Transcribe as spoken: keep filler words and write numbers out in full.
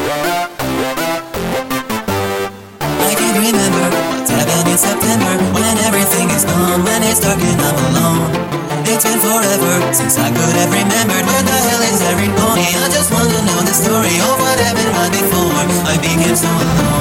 I can't remember what's happened in September, when everything is gone, when it's dark and I'm alone. It's been forever since I could have remembered. Where the hell is everybody? I just want to know the story of what happened right before I became so alone.